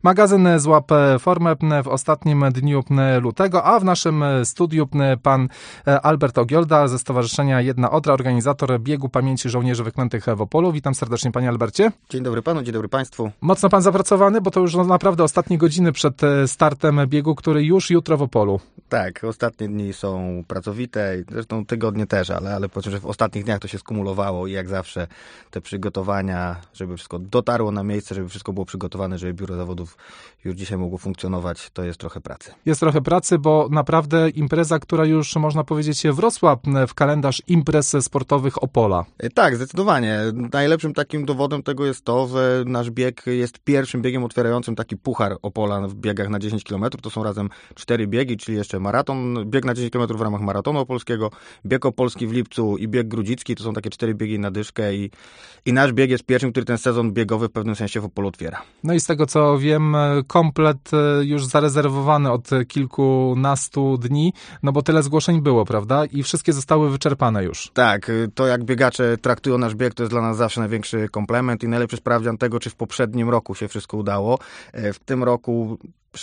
Magazyn Złap Formę w ostatnim dniu lutego, a w naszym studiu pan Albert Ogiolda ze Stowarzyszenia Jedna Odra, organizator Biegu Pamięci Żołnierzy Wyklętych w Opolu. Witam serdecznie, panie Albercie. Dzień dobry panu, dzień dobry państwu. Mocno pan zapracowany, bo to już naprawdę ostatnie godziny przed startem biegu, który już jutro w Opolu. Tak, ostatnie dni są pracowite, zresztą tygodnie też, ale po że w ostatnich dniach to się skumulowało i jak zawsze te przygotowania, żeby wszystko dotarło na miejsce, żeby wszystko było przygotowane, żeby biuro zawodów już dzisiaj mogło funkcjonować, to jest trochę pracy. Jest trochę pracy, bo naprawdę impreza, która już można powiedzieć wrosła w kalendarz imprez sportowych Opola. Tak, zdecydowanie. Najlepszym takim dowodem tego jest to, że nasz bieg jest pierwszym biegiem otwierającym taki puchar Opola w biegach na 10 km. To są razem 4 biegi, czyli jeszcze maraton, bieg na 10 km w ramach maratonu opolskiego, bieg opolski w lipcu i bieg grudzicki. To są takie 4 biegi na dyszkę i nasz bieg jest pierwszym, który ten sezon biegowy w pewnym sensie w Opolu otwiera. No i z tego co wiem, komplet już zarezerwowany od kilkunastu dni, no bo tyle zgłoszeń było, prawda? I wszystkie zostały wyczerpane już. Tak, to jak biegacze traktują nasz bieg, to jest dla nas zawsze największy komplement i najlepszy sprawdzian tego, czy w poprzednim roku się wszystko udało. W tym roku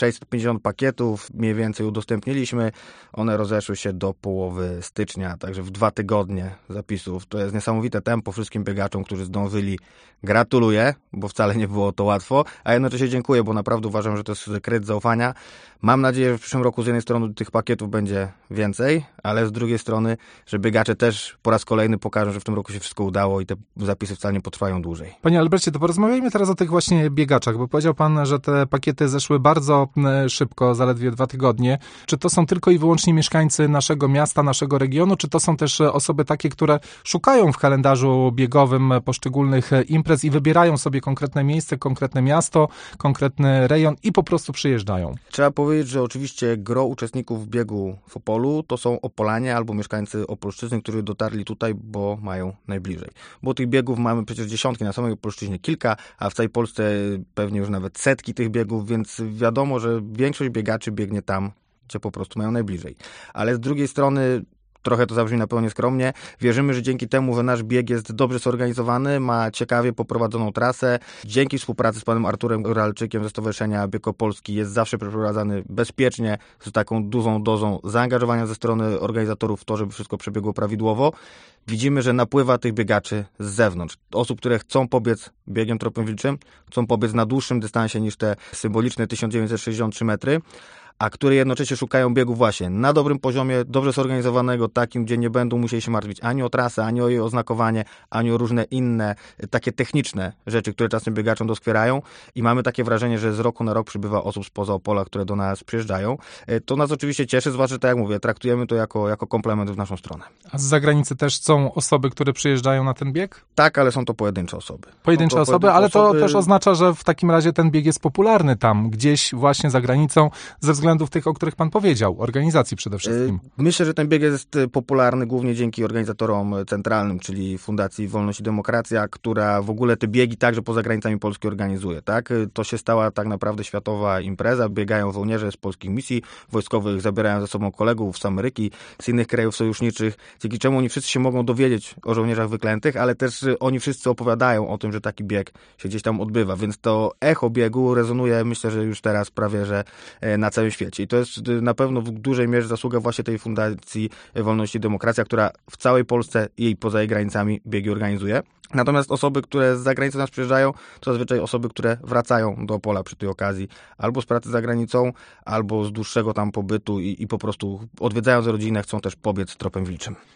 650 pakietów mniej więcej udostępniliśmy. One rozeszły się do połowy stycznia, także w 2 tygodnie zapisów. To jest niesamowite tempo wszystkim biegaczom, którzy zdążyli. Gratuluję, bo wcale nie było to łatwo, a jednocześnie dziękuję, bo naprawdę uważam, że to jest kredyt zaufania. Mam nadzieję, że w przyszłym roku z jednej strony tych pakietów będzie więcej, ale z drugiej strony, że biegacze też po raz kolejny pokażą, że w tym roku się wszystko udało i te zapisy wcale nie potrwają dłużej. Panie Albercie, to porozmawiajmy teraz o tych właśnie biegaczach, bo powiedział pan, że te pakiety zeszły bardzo szybko, zaledwie 2 tygodnie. Czy to są tylko i wyłącznie mieszkańcy naszego miasta, naszego regionu, czy to są też osoby takie, które szukają w kalendarzu biegowym poszczególnych imprez i wybierają sobie konkretne miejsce, konkretne miasto, konkretny rejon i po prostu przyjeżdżają? Trzeba powiedzieć, że oczywiście gro uczestników biegu w Opolu to są Opolanie albo mieszkańcy Opolszczyzny, którzy dotarli tutaj, bo mają najbliżej. Bo tych biegów mamy przecież dziesiątki, na samej Opolszczyźnie kilka, a w całej Polsce pewnie już nawet setki tych biegów, więc wiadomo, że większość biegaczy biegnie tam, gdzie po prostu mają najbliżej. Ale z drugiej strony, trochę to zabrzmi na pewno nieskromnie, wierzymy, że dzięki temu, że nasz bieg jest dobrze zorganizowany, ma ciekawie poprowadzoną trasę, dzięki współpracy z panem Arturem Goralczykiem ze Stowarzyszenia Bieg Opolski jest zawsze przeprowadzany bezpiecznie, z taką dużą dozą zaangażowania ze strony organizatorów w to, żeby wszystko przebiegło prawidłowo. Widzimy, że napływa tych biegaczy z zewnątrz. Osób, które chcą pobiec biegiem tropem wilczym, chcą pobiec na dłuższym dystansie niż te symboliczne 1963 metry, a które jednocześnie szukają biegu właśnie na dobrym poziomie, dobrze zorganizowanego, takim, gdzie nie będą musieli się martwić ani o trasę, ani o jej oznakowanie, ani o różne inne, takie techniczne rzeczy, które czasem biegaczom doskwierają i mamy takie wrażenie, że z roku na rok przybywa osób spoza Opola, które do nas przyjeżdżają. To nas oczywiście cieszy, zwłaszcza, tak jak mówię, traktujemy to jako komplement w naszą stronę. A z zagranicy też są osoby, które przyjeżdżają na ten bieg? Tak, ale są to pojedyncze osoby. Pojedyncze osoby, ale to też oznacza, że w takim razie ten bieg jest popularny tam, gdzieś właśnie za granicą, ze względów tych, o których pan powiedział, organizacji przede wszystkim. Myślę, że ten bieg jest popularny głównie dzięki organizatorom centralnym, czyli Fundacji Wolność i Demokracja, która w ogóle te biegi także poza granicami Polski organizuje. Tak? To się stała tak naprawdę światowa impreza. Biegają żołnierze z polskich misji wojskowych, zabierają ze sobą kolegów z Ameryki, z innych krajów sojuszniczych, dzięki czemu oni wszyscy się mogą dowiedzieć o żołnierzach wyklętych, ale też oni wszyscy opowiadają o tym, że taki bieg się gdzieś tam odbywa. Więc to echo biegu rezonuje, myślę, że już teraz prawie, że na całym świecie. I to jest na pewno w dużej mierze zasługa właśnie tej Fundacji Wolność i Demokracja, która w całej Polsce i poza jej granicami biegi organizuje. Natomiast osoby, które z zagranicy nas przyjeżdżają, to zazwyczaj osoby, które wracają do Opola przy tej okazji, albo z pracy za granicą, albo z dłuższego tam pobytu i po prostu odwiedzając rodzinę chcą też pobiec tropem wilczym.